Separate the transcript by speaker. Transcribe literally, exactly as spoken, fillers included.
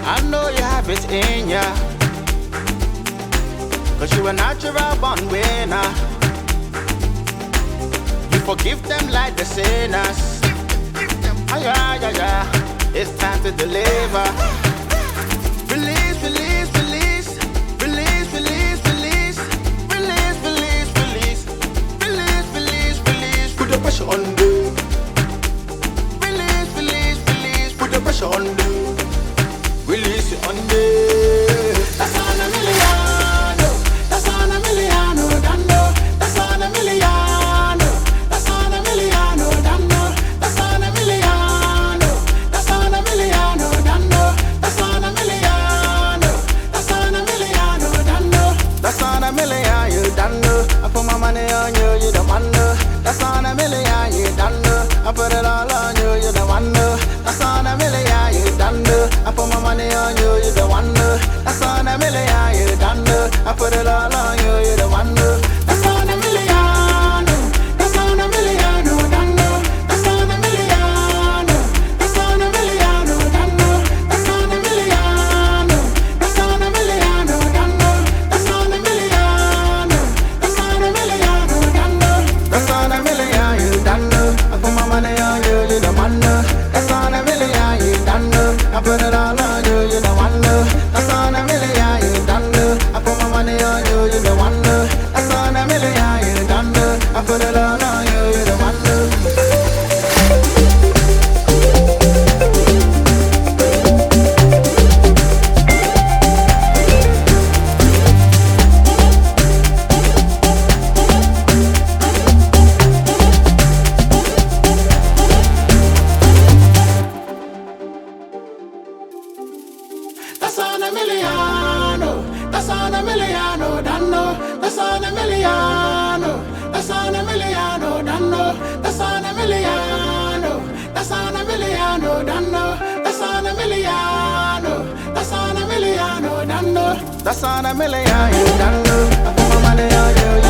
Speaker 1: I know you have it in ya, cause you a natural born winner. You forgive them like the sinners. Ah, yeah, yeah, yeah. It's time to deliver. Release, release, release. Release, release, release. Release, release, release. Release, release, release. Put the pressure on them. Release, release, release. Put the pressure on them. Release it on them. That's on a million. That's on a million. Dando. That's on a million. That's on a million. Dando. That's on a million. That's on a million. Dando. That's on a million. That's on a million. Dando. That's on a million. You dando. I put my money on you. You the one. That's on a million. You dando. I put it all on you. You the one. That's on a million. You dando. I put my money on you. You the one. That's on a million. You dando. I put it all on you. You the one. That's on a million. That's on a million. Dando. That's on a million. That's on a million. Dando. That's on a million. That's on a million. Dando. That's on a million. That's on a million. Dando. That's on a million. You dando. I put my money on you. You the one. That's on a million. You dando. I put it all on you. You the one. That's on a million. You dando. I put my money on you. You the one. That's on a million. You dando. I put it all on you. You the one. That's on a million, oh. That's on a million, oh, dano. That's on a million, oh. That's on a million, oh, dano. That's on a million, oh. That's on a million, oh, dano. That's on a million, oh. That's on a million, oh, dano. That's on a million, oh, dano. I put my money on you.